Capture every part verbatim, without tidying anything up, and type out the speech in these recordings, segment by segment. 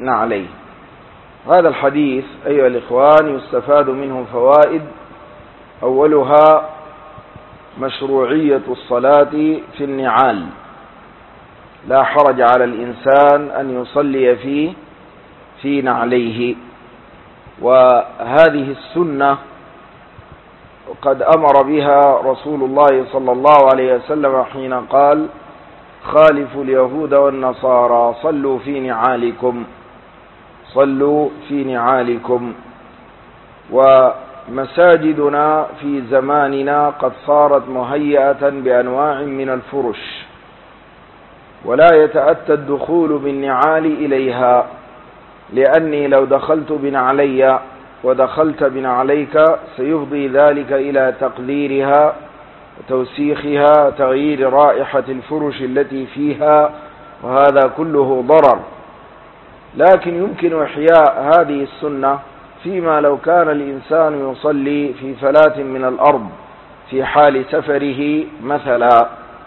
نعليه. هذا الحديث أيها الإخوان يستفاد منه فوائد، أولها مشروعية الصلاة في النعال، لا حرج على الإنسان أن يصلي فيه في نعليه. وهذه السنة قد أمر بها رسول الله صلى الله عليه وسلم حين قال: خالفوا اليهود والنصارى صلوا في نعالكم، صلوا في نعالكم. ومساجدنا في زماننا قد صارت مهيئة بأنواع من الفرش، ولا يتأتى الدخول بالنعال إليها، لأني لو دخلت بنعلي ودخلت بنعليك سيفضي ذلك إلى تقذيرها وتوسيخها وتغيير رائحة الفرش التي فيها، وهذا كله ضرر. لكن يمكن إحياء هذه السنة فيما لو كان الإنسان يصلي في فلاة من الأرض في حال سفره مثلا.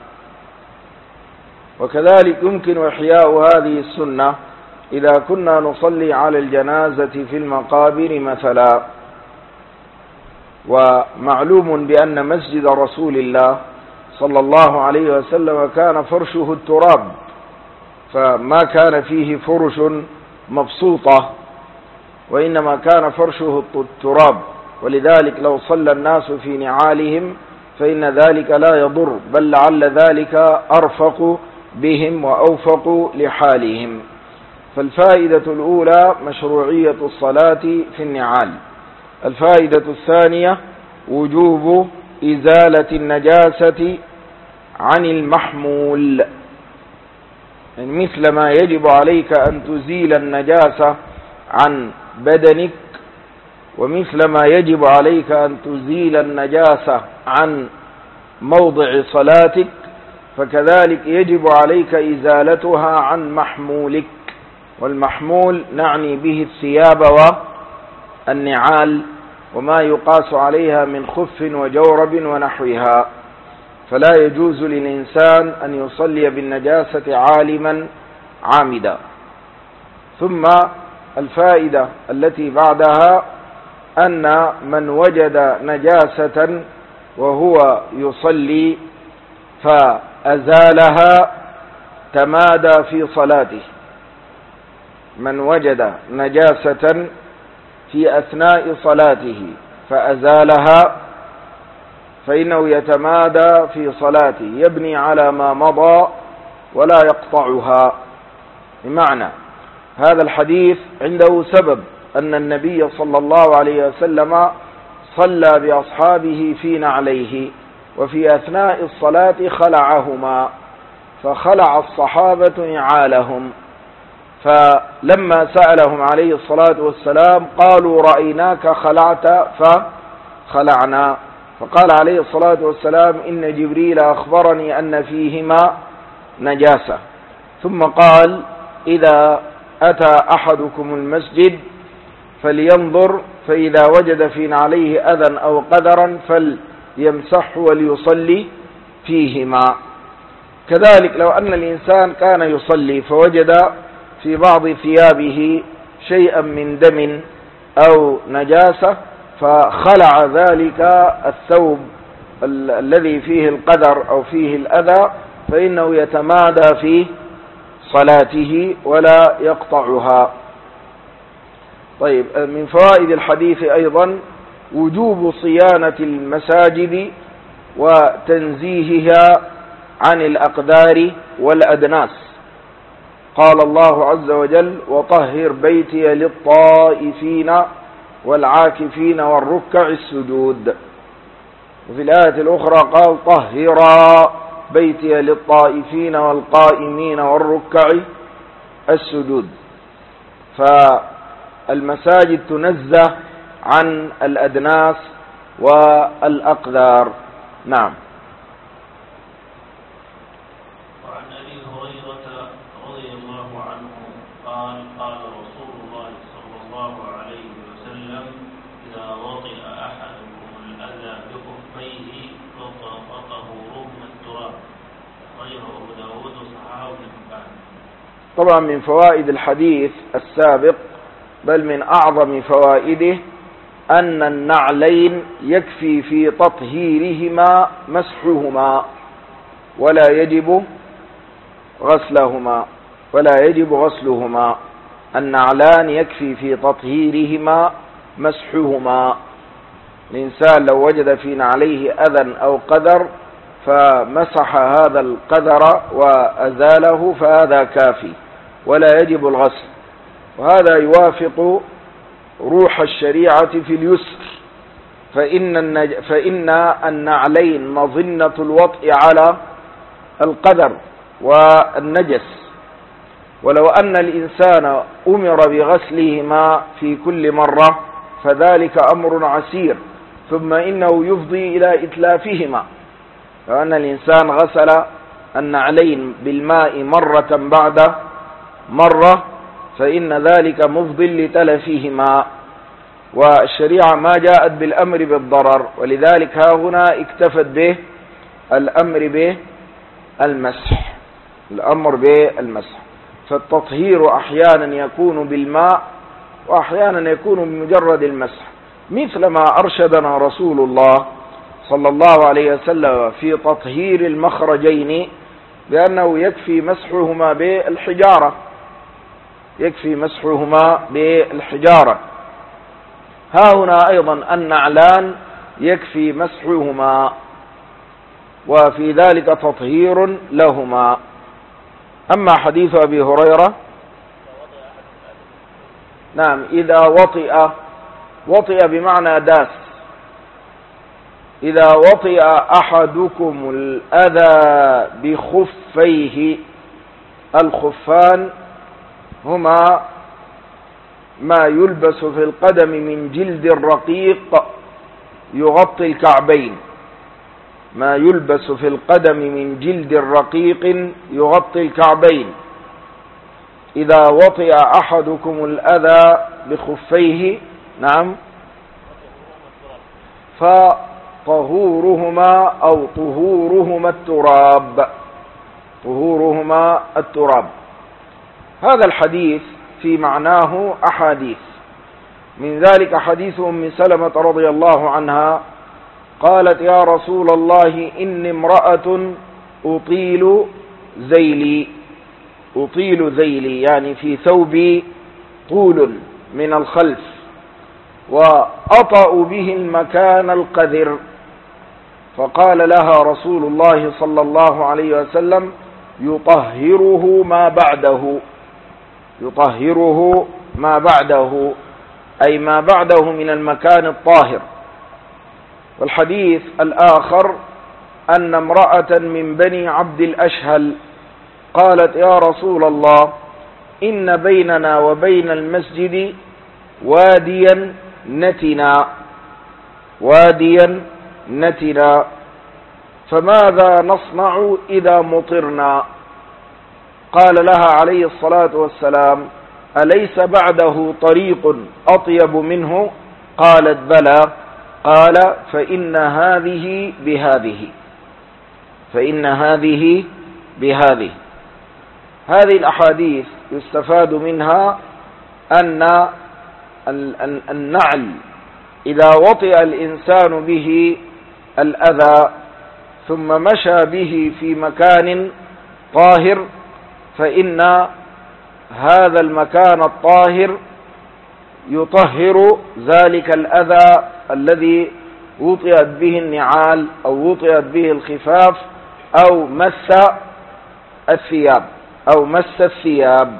وكذلك يمكن إحياء هذه السنة إذا كنا نصلي على الجنازة في المقابر مثلا. ومعلوم بأن مسجد رسول الله صلى الله عليه وسلم كان فرشه التراب، فما كان فيه فرش مبسوطة، وإنما كان فرشه التراب. ولذلك لو صلى الناس في نعالهم فإن ذلك لا يضر، بل لعل ذلك أرفق بهم وأوفق لحالهم. فالفائدة الأولى مشروعية الصلاة في النعال. الفائدة الثانية وجوب إزالة النجاسة عن المحمول، يعني مثل ما يجب عليك أن تزيل النجاسة عن بدنك، ومثل ما يجب عليك أن تزيل النجاسة عن موضع صلاتك، فكذلك يجب عليك إزالتها عن محمولك. والمحمول نعني به الثياب والنعال وما يقاس عليها من خف وجورب ونحوها. فلا يجوز للإنسان أن يصلي بالنجاسة عالما عامدا. ثم الفائدة التي بعدها أن من وجد نجاسة وهو يصلي فأزالها تمادى في صلاته. من وجد نجاسة في أثناء صلاته فأزالها فإنه يتمادى في صلاته، يبني على ما مضى ولا يقطعها. بمعنى هذا الحديث عنده سبب، أن النبي صلى الله عليه وسلم صلى بأصحابه في نعليه، وفي أثناء الصلاة خلعهما، فخلع الصحابة نعالهم، فلما سألهم عليه الصلاة والسلام قالوا: رأيناك خلعت فخلعنا. فقال عليه الصلاة والسلام: إن جبريل أخبرني أن فيهما نجاسة. ثم قال: إذا أتى أحدكم المسجد فلينظر، فإذا وجد في نعليه أذى أو قدرا فليمسحه وليصلي فيهما. كذلك لو أن الإنسان كان يصلي فوجد في بعض ثيابه شيئا من دم أو نجاسة فخلع ذلك الثوب ال الذي فيه القدر أو فيه الأذى، فإنه يتمادى في صلاته ولا يقطعها. طيب، من فوائد الحديث أيضا وجوب صيانة المساجد وتنزيهها عن الأقدار والأدناس. قال الله عز وجل: وطهر بيتي للطائفين والعاكفين والركع السجود. وفي الآية الأخرى قال: طهرا بيتي للطائفين والقائمين والركع السجود. فالمساجد تنزه عن الأدناس والأقدار. نعم. طبعا من فوائد الحديث السابق، بل من أعظم فوائده، أن النعلين يكفي في تطهيرهما مسحهما ولا يجب غسلهما ولا يجب غسلهما. النعلان يكفي في تطهيرهما مسحهما. الإنسان لو وجد في نعليه أذى أو قدر فمسح هذا القدر وأزاله فهذا كافي ولا يجب الغسل. وهذا يوافق روح الشريعة في اليسر، فإن, النج... فإن النعلين مظنة الوطء على القدر والنجس، ولو أن الإنسان أمر بغسلهما في كل مرة فذلك أمر عسير، ثم إنه يفضي إلى إتلافهما. لو أن الإنسان غسل النعلين بالماء مرة بعد مرة فإن ذلك مفضي لتلفهما، والشريعة ما جاءت بالأمر بالضرر، ولذلك ها هنا اكتفت به الأمر بالمسح الأمر بالمسح. فالتطهير أحيانا يكون بالماء وأحيانا يكون بمجرد المسح، مثل ما أرشدنا رسول الله صلى الله عليه وسلم في تطهير المخرجين بأنه يكفي مسحهما بالحجارة يكفي مسحهما بالحجارة. ها هنا أيضا النعلان يكفي مسحهما، وفي ذلك تطهير لهما. أما حديث أبي هريرة، نعم، إذا وطئ وطئ بمعنى داس. إذا وطئ أحدكم الأذى بخفيه، الخفان هما ما يلبس في القدم من جلد رقيق يغطي الكعبين ما يلبس في القدم من جلد رقيق يغطي الكعبين. إذا وطئ أحدكم الأذى بخفيه، نعم، فطهورهما أو طهورهما التراب طهورهما التراب. هذا الحديث في معناه أحاديث، من ذلك حديث أم سلمة رضي الله عنها قالت: يا رسول الله إني امرأة أطيل ذيلي أطيل ذيلي يعني في ثوبي طول من الخلف، وأطأ به المكان القذر. فقال لها رسول الله صلى الله عليه وسلم: يطهره ما بعده يطهره ما بعده أي ما بعده من المكان الطاهر. والحديث الآخر أن امرأة من بني عبد الأشهل قالت: يا رسول الله إن بيننا وبين المسجد واديا نتنا واديا نتنا فماذا نصنع إذا مطرنا؟ قال لها عليه الصلاة والسلام: أليس بعده طريق أطيب منه؟ قالت: بلى. قال: فإن هذه بهذه فإن هذه بهذه هذه الأحاديث يستفاد منها أن النعل إذا وطئ الإنسان به الأذى ثم مشى به في مكان طاهر فإن هذا المكان الطاهر يطهر ذلك الأذى الذي وطئت به النعال أو وطئت به الخفاف أو مس الثياب أو مس الثياب.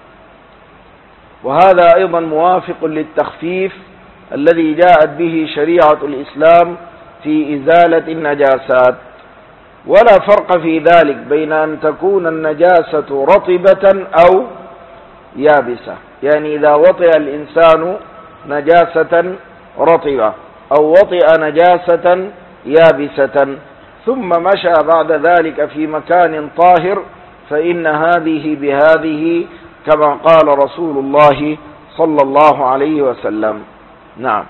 وهذا أيضا موافق للتخفيف الذي جاءت به شريعة الإسلام في إزالة النجاسات. ولا فرق في ذلك بين أن تكون النجاسة رطبة أو يابسة، يعني إذا وطئ الإنسان نجاسة رطبة أو وطئ نجاسة يابسة ثم مشى بعد ذلك في مكان طاهر فإن هذه بهذه كما قال رسول الله صلى الله عليه وسلم. نعم.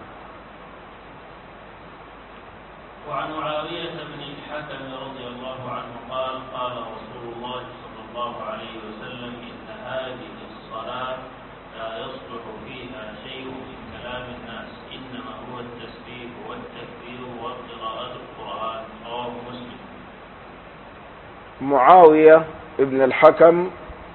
وعن معاوية بن الحكم رضي الله عنه قال: قال رسول الله صلى الله عليه وسلم: إن هذا معاوية ابن الحكم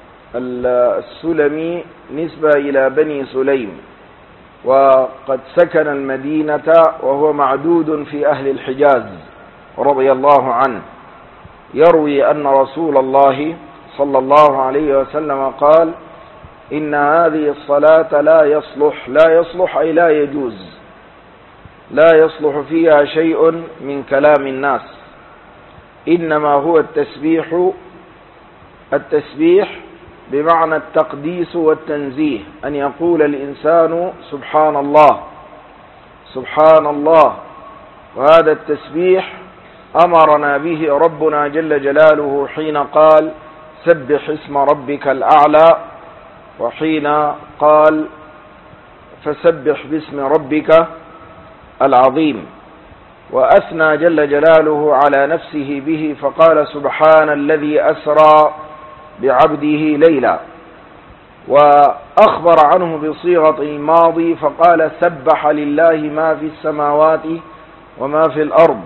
السلمي نسبة إلى بني سليم، وقد سكن المدينة وهو معدود في أهل الحجاز رضي الله عنه. يروي أن رسول الله صلى الله عليه وسلم قال: إن هذه الصلاة لا يصلح لا يصلح أي لا يجوز لا يصلح فيها شيء من كلام الناس، إنما هو التسبيح التسبيح بمعنى التقديس والتنزيه، أن يقول الإنسان سبحان الله سبحان الله. وهذا التسبيح أمرنا به ربنا جل جلاله حين قال: سبح اسم ربك الأعلى، وحين قال: فسبح باسم ربك العظيم. وأثنى جل جلاله على نفسه به فقال: سبحان الذي أسرى بعبده ليلا. وأخبر عنه بصيغة الماضي فقال: سبح لله ما في السماوات وما في الأرض.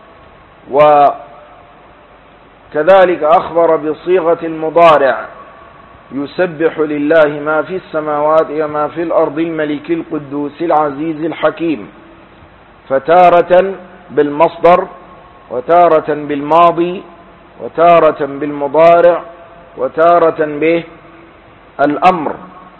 وكذلك أخبر بصيغة المضارع: يسبح لله ما في السماوات وما في الأرض الملك القدوس العزيز الحكيم. فتارة بالمصدر، وتارة بالماضي، وتارة بالمضارع، وتارة به الأمر.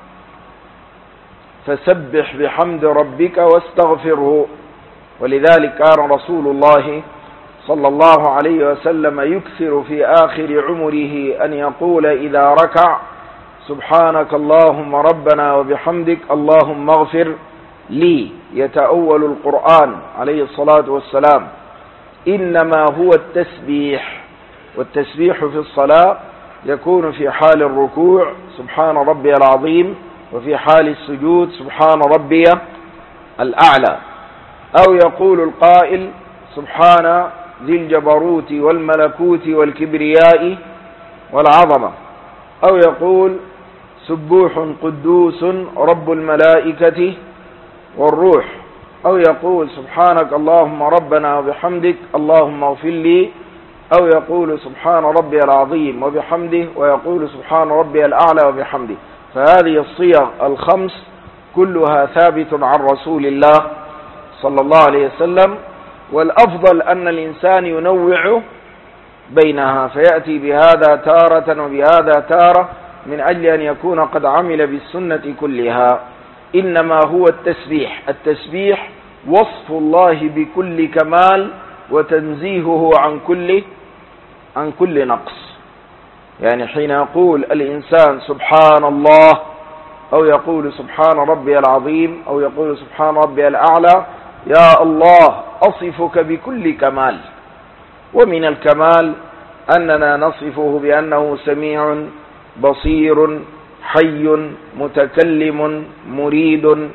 فسبح بحمد ربك واستغفره. ولذلك كان رسول الله صلى الله عليه وسلم يكثر في آخر عمره أن يقول إذا ركع: سبحانك اللهم ربنا وبحمدك اللهم اغفر لي. يتأول القرآن عليه الصلاة والسلام. إنما هو التسبيح، والتسبيح في الصلاة يكون في حال الركوع سبحان ربي العظيم، وفي حال السجود سبحان ربي الأعلى. أو يقول القائل: سبحان ذي الجبروت والملكوت والكبرياء والعظمة. أو يقول: سبوح قدوس رب الملائكة والروح. أو يقول: سبحانك اللهم ربنا وبحمدك اللهم اغفر لي. أو يقول: سبحان ربي العظيم وبحمده، ويقول: سبحان ربي الأعلى وبحمده. فهذه الصيغ الخمس كلها ثابت عن رسول الله صلى الله عليه وسلم. والأفضل أن الإنسان ينوع بينها، فيأتي بهذا تارة وبهذا تارة، من أجل أن يكون قد عمل بالسنة كلها. إنما هو التسبيح. التسبيح وصف الله بكل كمال وتنزيهه عن كل عن كل نقص. يعني حين يقول الإنسان سبحان الله، أو يقول سبحان ربي العظيم، أو يقول سبحان ربي الأعلى: يا الله أصفك بكل كمال. ومن الكمال أننا نصفه بأنه سميع بصير حي متكلم مريد،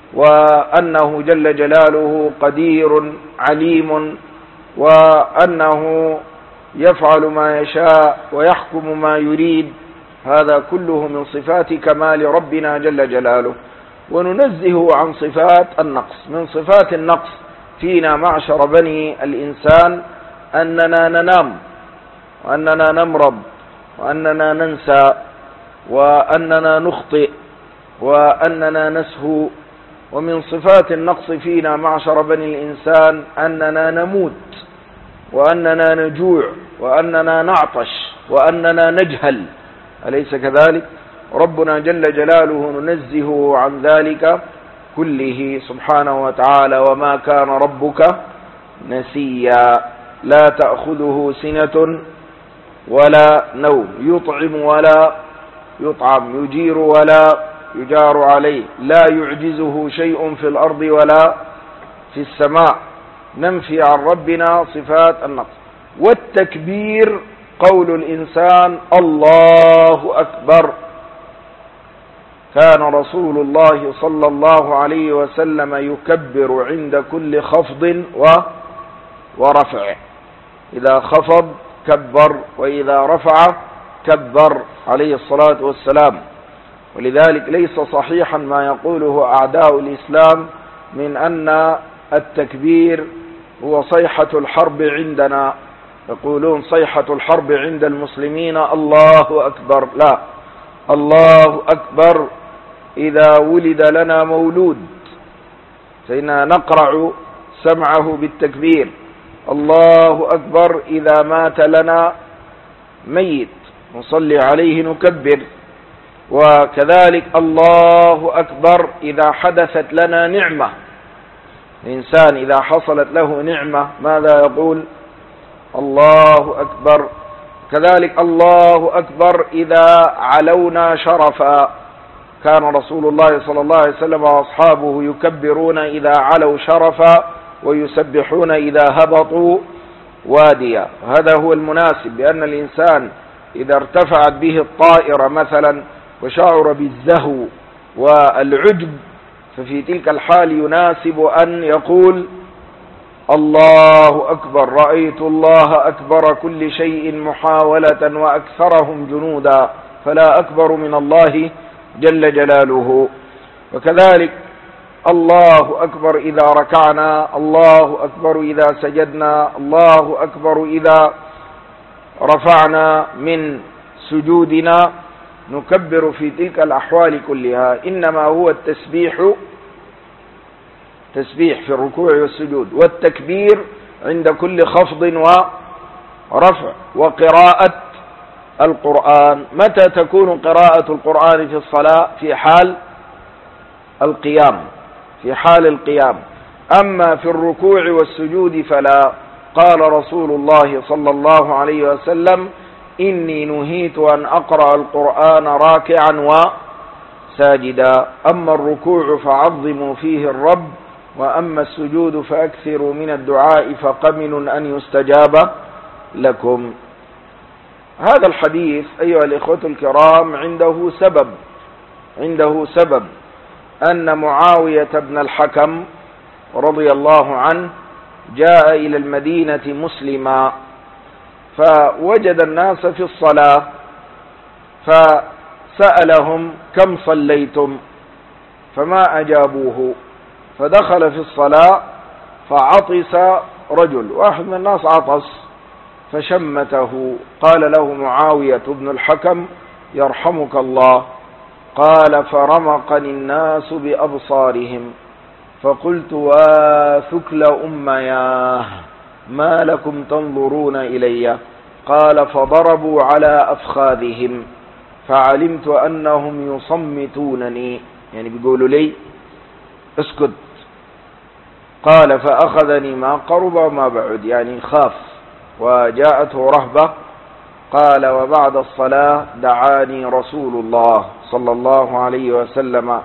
وأنه جل جلاله قدير عليم، وأنه يفعل ما يشاء ويحكم ما يريد. هذا كله من صفات كمال ربنا جل جلاله. وننزه عن صفات النقص. من صفات النقص فينا معشر بني الإنسان أننا ننام، وأننا نمرض، وأننا ننسى، وأننا نخطئ، وأننا نسهو. ومن صفات النقص فينا معشر بني الإنسان أننا نموت، وأننا نجوع، وأننا نعطش، وأننا نجهل. أليس كذلك؟ ربنا جل جلاله ننزهه عن ذلك كله سبحانه وتعالى. وما كان ربك نسيا. لا تأخذه سنة ولا نوم، يطعم ولا يطعم، يجير ولا يجار عليه، لا يعجزه شيء في الأرض ولا في السماء. ننفي عن ربنا صفات النقص. والتكبير قول الإنسان الله أكبر. كان رسول الله صلى الله عليه وسلم يكبر عند كل خفض ورفع. إذا خفض كبر، وإذا رفع كبر عليه الصلاة والسلام. ولذلك ليس صحيحا ما يقوله أعداء الإسلام من أن التكبير هو صيحة الحرب عندنا. يقولون صيحة الحرب عند المسلمين الله أكبر. لا، الله أكبر إذا ولد لنا مولود فإننا نقرع سمعه بالتكبير. الله أكبر إذا مات لنا ميت نصلي عليه نكبر. وكذلك الله أكبر إذا حدثت لنا نعمة. الإنسان إذا حصلت له نعمة ماذا يقول؟ الله أكبر. كذلك الله أكبر إذا علونا شرفا. كان رسول الله صلى الله عليه وسلم وأصحابه يكبرون إذا علوا شرفا ويسبحون إذا هبطوا واديا. هذا هو المناسب، لأن الإنسان إذا ارتفعت به الطائرة مثلا وشعر بالزهو والعجب ففي تلك الحال يناسب أن يقول الله أكبر. رأيت الله أكبر كل شيء محاولة وأكثرهم جنودا فلا أكبر من الله جل جلاله. وكذلك الله أكبر إذا ركعنا، الله أكبر إذا سجدنا، الله أكبر إذا رفعنا من سجودنا، نكبر في تلك الأحوال كلها. إنما هو التسبيح تسبيح في الركوع والسجود، والتكبير عند كل خفض ورفع. وقراءة القرآن، متى تكون قراءة القرآن في الصلاة؟ في حال القيام، في حال القيام. أما في الركوع والسجود فلا. قال رسول الله صلى الله عليه وسلم إني نهيت أن أقرأ القرآن راكعا وساجدا. أما الركوع فعظموا فيه الرب، وأما السجود فأكثروا من الدعاء فقمن أن يستجاب لكم. هذا الحديث أيها الإخوة الكرام عنده سبب عنده سبب أن معاوية بن الحكم رضي الله عنه جاء إلى المدينة مسلما، فوجد الناس في الصلاة فسألهم كم صليتم؟ فما أجابوه، فدخل في الصلاة فعطس رجل، واحد من الناس عطس فشمته. قال له معاوية بن الحكم يرحمك الله. قال فرمقني الناس بأبصارهم فقلت واثكل أمياه ما لكم تنظرون إلي؟ قال فضربوا على أفخاذهم فعلمت أنهم يصمتونني، يعني بيقولوا لي اسكت. قال فأخذني ما قرب وما بعد، يعني خاف وجاءته رهبة. قال وبعد الصلاة دعاني رسول الله صلى الله عليه وسلم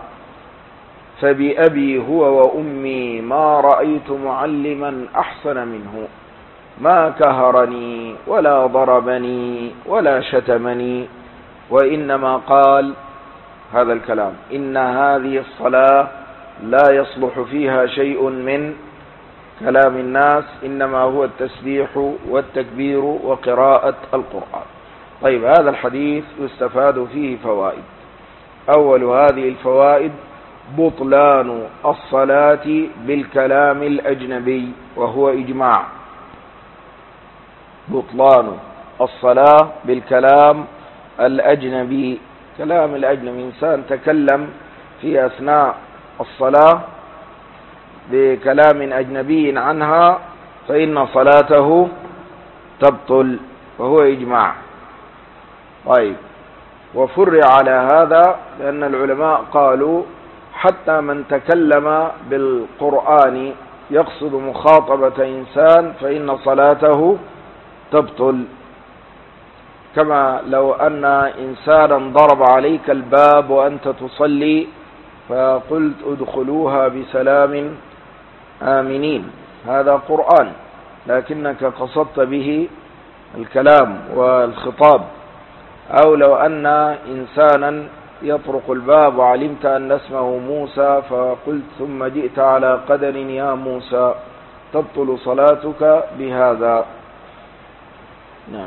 فبأبي هو وأمي ما رأيت معلما أحسن منه، ما كهرني ولا ضربني ولا شتمني، وإنما قال هذا الكلام: إن هذه الصلاة لا يصلح فيها شيء من كلام الناس، إنما هو التسبيح والتكبير وقراءة القرآن. طيب، هذا الحديث يستفاد فيه فوائد. أول هذه الفوائد بطلان الصلاة بالكلام الأجنبي، وهو إجماع. بطلان الصلاة بالكلام الأجنبي. كلام الأجنبي، إنسان تكلم في أثناء الصلاة بكلام أجنبي عنها فإن صلاته تبطل، وهو إجماع. طيب، وفرع على هذا لأن العلماء قالوا حتى من تكلم بالقرآن يقصد مخاطبة إنسان فإن صلاته تبطل. كما لو أن إنسانا ضرب عليك الباب وأنت تصلي فقلت ادخلوها بسلام آمنين، هذا قرآن لكنك قصدت به الكلام والخطاب. أو لو أن إنسانا يطرق الباب وعلمت أن اسمه موسى فقلت ثم جئت على قدر يا موسى، تبطل صلاتك بهذا. نعم.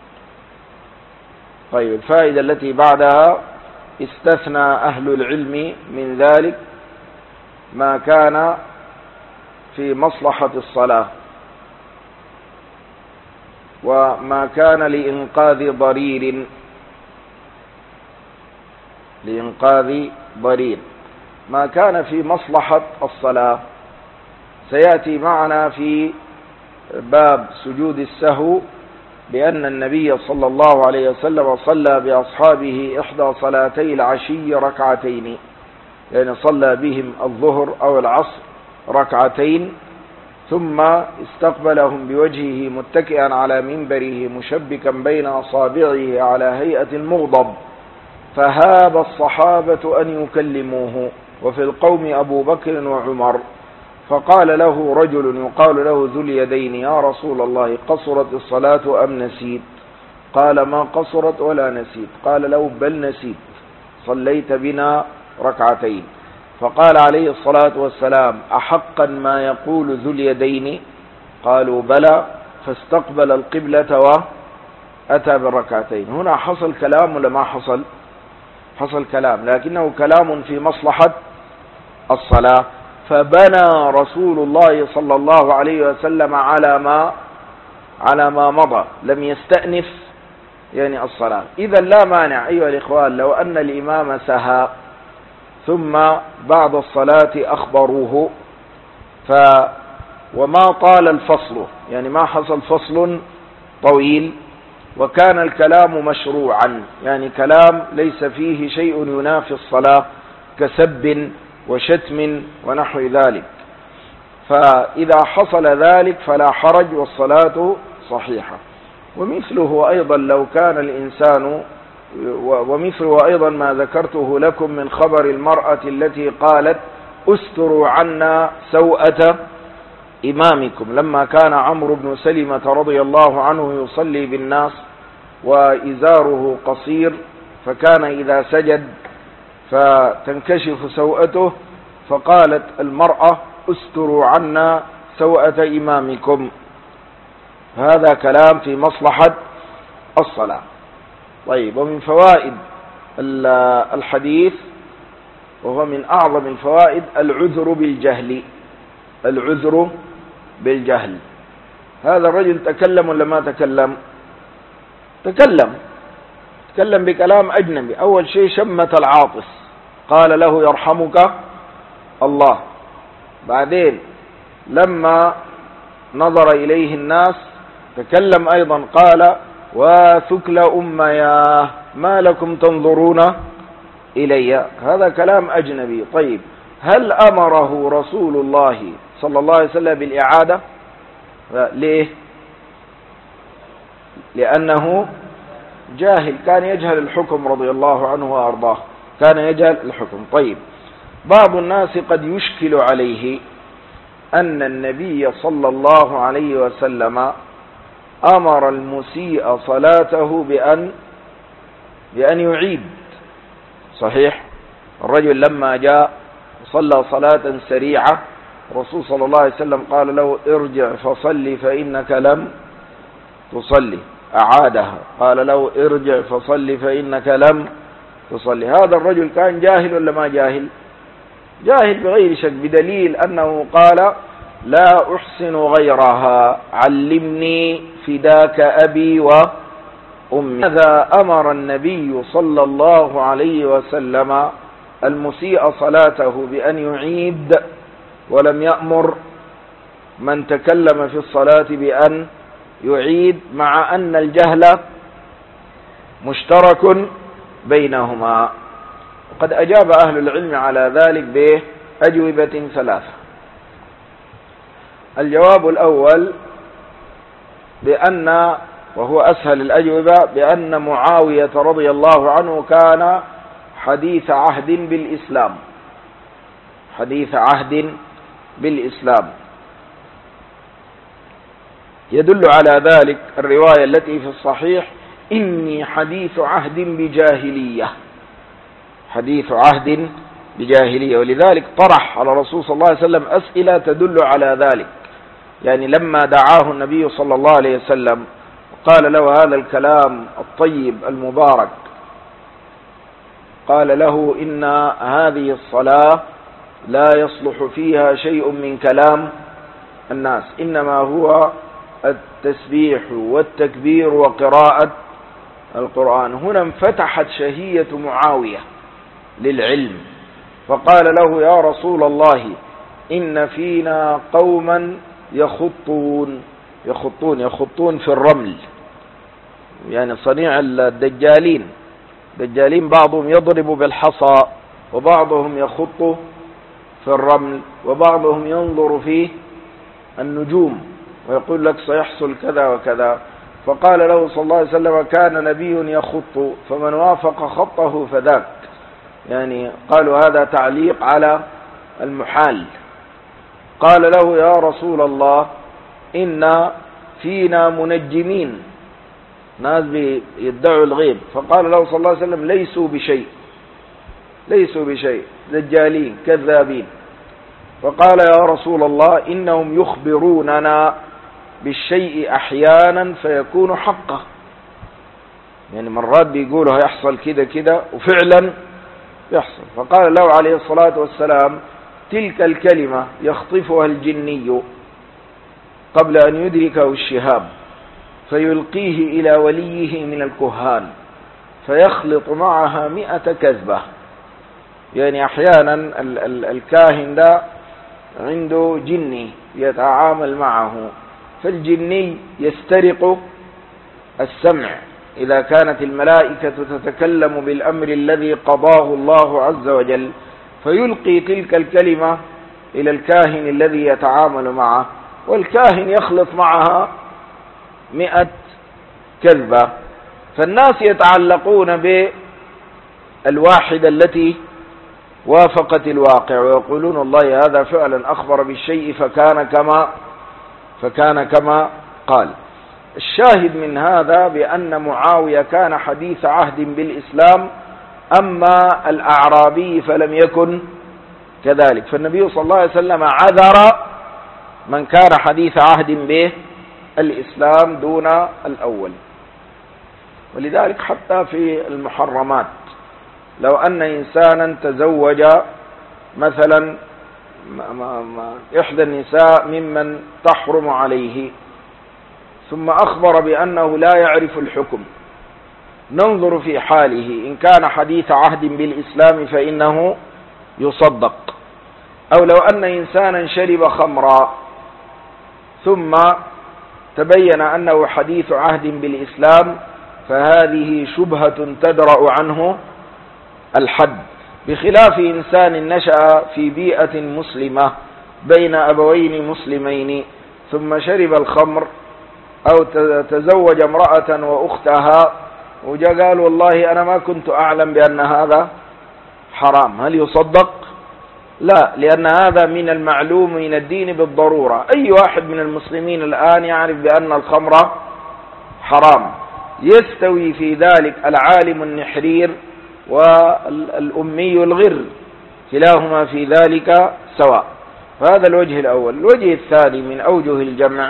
طيب، الفائدة التي بعدها استثنى أهل العلم من ذلك ما كان في مصلحة الصلاة، وما كان لإنقاذ ضرير لإنقاذ ضرير ما كان في مصلحة الصلاة سيأتي معنا في باب سجود السهو بأن النبي صلى الله عليه وسلم صلى بأصحابه إحدى صلاتي العشي ركعتين، يعني صلى بهم الظهر أو العصر ركعتين، ثم استقبلهم بوجهه متكئا على منبره مشبكا بين أصابعه على هيئة المغضب، فهاب الصحابة أن يكلموه، وفي القوم أبو بكر وعمر، فقال له رجل يقال له ذو اليدين: يا رسول الله، قصرت الصلاة أم نسيت؟ قال: ما قصرت ولا نسيت. قال له: بل نسيت، صليت بنا ركعتين. فقال عليه الصلاة والسلام: أحقا ما يقول ذو اليدين؟ قالوا: بلى. فاستقبل القبلة وأتى بالركعتين. هنا حصل كلام ولا ما حصل؟ حصل كلام، لكنه كلام في مصلحة الصلاة، فبنى رسول الله صلى الله عليه وسلم على ما على ما مضى، لم يستأنف يعني الصلاة. إذا لا مانع أيها الإخوان لو أن الإمام سهى ثم بعد الصلاة أخبروه ف وما طال الفصل، يعني ما حصل فصل طويل، وكان الكلام مشروعا، يعني كلام ليس فيه شيء ينافي الصلاة كسب وشتم ونحو ذلك، فإذا حصل ذلك فلا حرج والصلاة صحيحة. ومثله أيضا لو كان الإنسان ومثله أيضا ما ذكرته لكم من خبر المرأة التي قالت: استروا عنا سوءة إمامكم، لما كان عمرو بن سلمة رضي الله عنه يصلي بالناس وإزاره قصير، فكان إذا سجد فتنكشف سوءته، فقالت المرأة: استروا عنا سوءة إمامكم. هذا كلام في مصلحة الصلاة. طيب، ومن فوائد الحديث، وهو من أعظم الفوائد، العذر بالجهل. العذر بالجهل. هذا الرجل تكلم ولا ما تكلم؟ تكلم تكلم بكلام أجنبي. أول شيء شمت العاطس، قال له: يرحمك الله. بعدين لما نظر إليه الناس تكلم أيضا، قال: وثكل أمياه، ما لكم تنظرون إلي؟ هذا كلام أجنبي. طيب، هل أمره رسول الله صلى الله عليه وسلم بالإعادة؟ ليه؟ لأنه جاهل، كان يجهل الحكم رضي الله عنه وأرضاه، كان يجهل الحكم. طيب، بعض الناس قد يشكل عليه أن النبي صلى الله عليه وسلم أمر المسيء صلاته بأن بأن يعيد. صحيح، الرجل لما جاء صلى صلاة سريعة، الرسول صلى الله عليه وسلم قال له: ارجع فصلي فإنك لم تصلي. أعادها، قال له: ارجع فصلي فإنك لم تصلي. هذا الرجل كان جاهل ولا ما جاهل؟ جاهل بغير شك، بدليل أنه قال: لا أحسن غيرها، علمني فداك أبي وأمي. هذا أمر النبي صلى الله عليه وسلم المسيء صلاته بأن يعيد، ولم يأمر من تكلم في الصلاة بأن يعيد، مع أن الجهل مشترك بينهما. وقد أجاب أهل العلم على ذلك بأجوبة ثلاثة. الجواب الأول بأن، وهو أسهل الأجوبة، بأن معاوية رضي الله عنه كان حديث عهد بالإسلام، حديث عهد بالإسلام. يدل على ذلك الرواية التي في الصحيح: إني حديث عهد بجاهلية، حديث عهد بجاهلية. ولذلك طرح على الرسول صلى الله عليه وسلم أسئلة تدل على ذلك. يعني لما دعاه النبي صلى الله عليه وسلم قال له هذا الكلام الطيب المبارك، قال له: إن هذه الصلاة لا يصلح فيها شيء من كلام الناس، إنما هو التسبيح والتكبير وقراءة القرآن. هنا انفتحت شهية معاوية للعلم، فقال له: يا رسول الله، إن فينا قوما يخطون يخطون يخطون في الرمل، يعني صنيع الدجالين. الدجالين بعضهم يضرب بالحصى، وبعضهم يخط في الرمل، وبعضهم ينظر في النجوم ويقول لك سيحصل كذا وكذا. فقال له صلى الله عليه وسلم: كان نبي يخط، فمن وافق خطه فذاك. يعني قالوا هذا تعليق على المحال. قال له: يا رسول الله، إن فينا منجمين، ناس يدعوا الغيب. فقال له صلى الله عليه وسلم: ليسوا بشيء ليسوا بشيء دجالين كذابين. فقال: يا رسول الله، إنهم يخبروننا بالشيء أحيانا فيكون حقا. يعني مرات بيقولوا هيحصل كده كده وفعلا يحصل. فقال له عليه الصلاة والسلام: تلك الكلمة يخطفها الجني قبل أن يدركه الشهاب، فيلقيه إلى وليه من الكهان، فيخلط معها مئة كذبة. يعني أحيانا ال ال الكاهن ده عنده جني يتعامل معه، فالجني يسترق السمع إذا كانت الملائكة تتكلم بالأمر الذي قضاه الله عز وجل، فيلقي تلك الكلمة إلى الكاهن الذي يتعامل معه، والكاهن يخلط معها مئة كذبة. فالناس يتعلقون بالواحدة التي وافقت الواقع، ويقولون: الله هذا فعلا أخبر بالشيء فكان كما فكان كما قال. الشاهد من هذا بأن معاوية كان حديث عهد بالإسلام، أما الأعرابي فلم يكن كذلك. فالنبي صلى الله عليه وسلم عذر من كان حديث عهد به الإسلام دون الأول. ولذلك حتى في المحرمات، لو أن إنسانا تزوج مثلا إحدى النساء ممن تحرم عليه، ثم أخبر بأنه لا يعرف الحكم، ننظر في حاله. إن كان حديث عهد بالإسلام فإنه يصدق. أو لو أن إنسانا شرب خمرا ثم تبين أنه حديث عهد بالإسلام، فهذه شبهة تدرأ عنه الحد، بخلاف إنسان نشأ في بيئة مسلمة بين أبوين مسلمين ثم شرب الخمر، أو تزوج امرأة وأختها وجاء قال: والله أنا ما كنت أعلم بأن هذا حرام، هل يصدق؟ لا، لأن هذا من المعلوم من الدين بالضرورة. أي واحد من المسلمين الآن يعرف بأن الخمر حرام. يستوي في ذلك العالم النحرير والأمي الغر، كلاهما في ذلك سواء. فهذا الوجه الأول. الوجه الثاني من أوجه الجمع،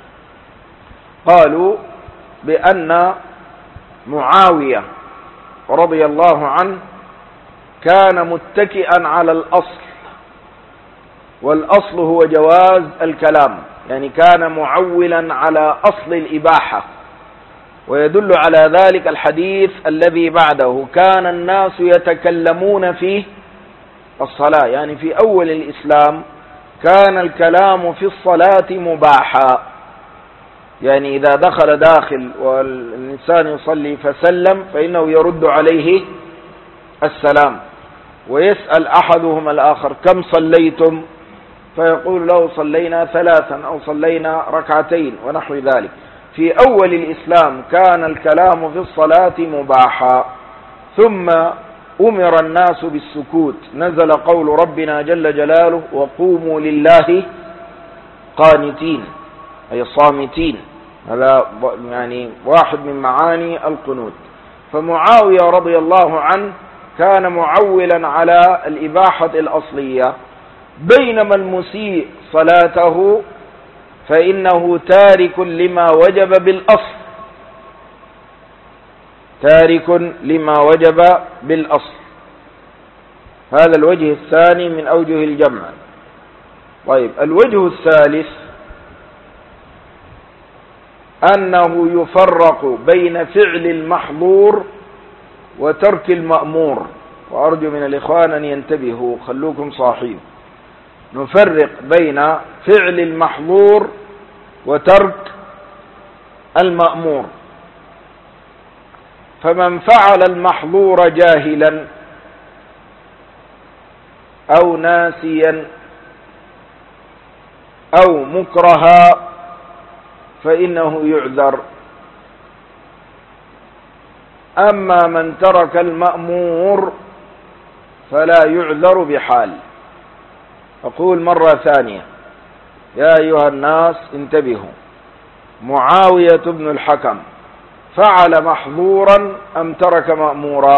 قالوا بأن معاوية رضي الله عنه كان متكئا على الأصل، والأصل هو جواز الكلام، يعني كان معولا على أصل الإباحة. ويدل على ذلك الحديث الذي بعده: كان الناس يتكلمون في الصلاة، يعني في أول الإسلام كان الكلام في الصلاة مباحا. يعني إذا دخل داخل والإنسان يصلي فسلم فإنه يرد عليه السلام، ويسأل أحدهم الآخر: كم صليتم؟ فيقول له: صلينا ثلاثا أو صلينا ركعتين ونحو ذلك. في أول الإسلام كان الكلام في الصلاة مباحا، ثم أمر الناس بالسكوت، نزل قول ربنا جل جلاله: وقوموا لله قانتين، أي صامتين. هذا يعني واحد من معاني القنوت. فمعاوية رضي الله عنه كان معولا على الإباحة الأصلية، بينما المسيء صلاته فإنه تارك لما وجب بالأصل، تارك لما وجب بالأصل. هذا الوجه الثاني من أوجه الجمع. طيب، الوجه الثالث أنه يفرق بين فعل المحظور وترك المأمور، وأرجو من الإخوان أن ينتبهوا، خلوكم صاحين. نفرق بين فعل المحظور وترك المأمور. فمن فعل المحظور جاهلا أو ناسيا أو مكرها فإنه يعذر. أما من ترك المأمور فلا يعذر بحال. أقول مرة ثانية يا أيها الناس انتبهوا، معاوية بن الحكم فعل محظورا أم ترك مأمورا؟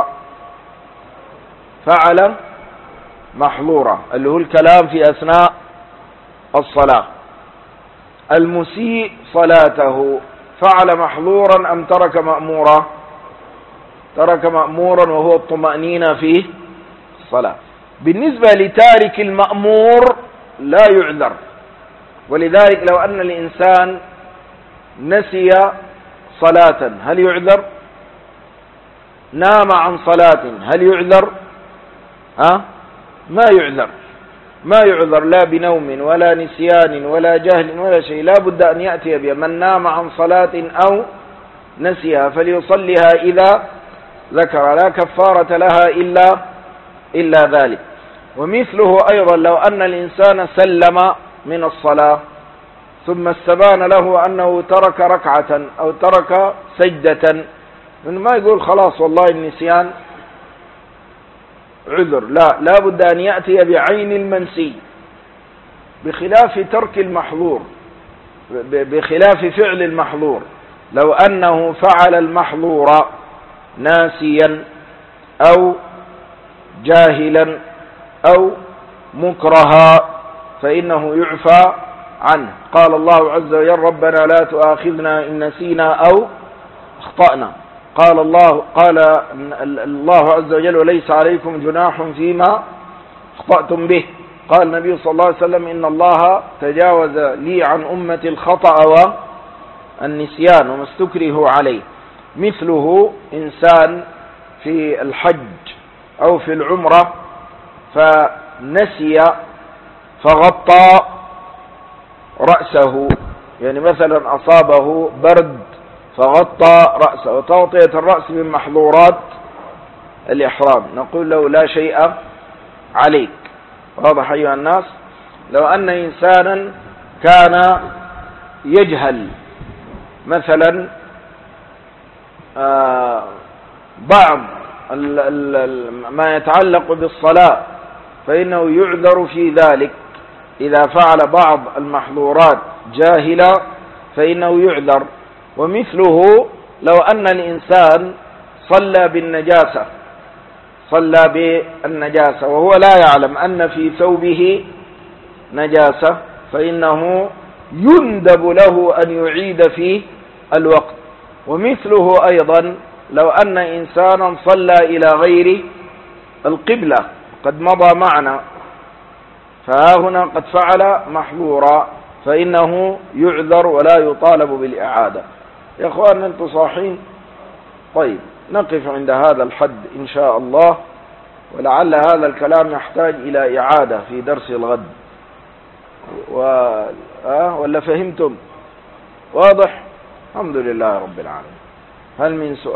فعل محظورا، اللي هو الكلام في أثناء الصلاة. المسيء صلاته فعل محظورا أم ترك مأمورا؟ ترك مأمورا، وهو الطمأنينة في الصلاة. بالنسبة لتارك المأمور لا يعذر. ولذلك لو أن الإنسان نسي صلاة هل يعذر؟ نام عن صلاة هل يعذر؟ ها؟ ما يعذر، ما يعذر لا بنوم ولا نسيان ولا جهل ولا شيء. لا بد أن يأتي بها. من نام عن صلاة أو نسيها فليصليها إذا ذكر، لا كفارة لها إلا إلا ذلك. ومثله أيضا لو أن الإنسان سلم من الصلاة ثم استبان له أنه ترك ركعة أو ترك سجدة، من ما يقول خلاص والله النسيان عذر، لا، لا بد أن يأتي بعين المنسي، بخلاف ترك المحظور، بخلاف فعل المحظور. لو أنه فعل المحظور ناسيا أو جاهلا أو مكرها فإنه يعفى عنه. قال الله عز وجل ربنا لا تؤاخذنا إن نسينا أو أخطأنا. قال الله قال الله عز وجل وليس عليكم جناح فيما أخطأتم به. قال النبي صلى الله عليه وسلم إن الله تجاوز لي عن أمتي الخطأ والنسيان وما استكرهوا عليه. مثله إنسان في الحج أو في العمرة فنسي فغطى رأسه، يعني مثلا أصابه برد فغطى رأسه، وتغطية الرأس من محظورات الإحرام، نقول له لا شيء عليك. واضح أيها الناس؟ لو أن إنسانا كان يجهل مثلا آه بعض ال ال ما يتعلق بالصلاة فإنه يعذر في ذلك. إذا فعل بعض المحظورات جاهلا فإنه يعذر. ومثله لو أن الإنسان صلى بالنجاسة صلى بالنجاسة وهو لا يعلم أن في ثوبه نجاسة فإنه يندب له أن يعيد فيه الوقت. ومثله أيضا لو أن إنسانا صلى إلى غير القبلة قد مضى معنا، فها هنا قد فعل محظورا فإنه يعذر ولا يطالب بالإعادة. يا أخوان أنتم صاحين؟ طيب نقف عند هذا الحد إن شاء الله، ولعل هذا الكلام يحتاج إلى إعادة في درس الغد. و... أه؟ ولا فهمتم؟ واضح؟ الحمد لله رب العالمين. هل من سؤال؟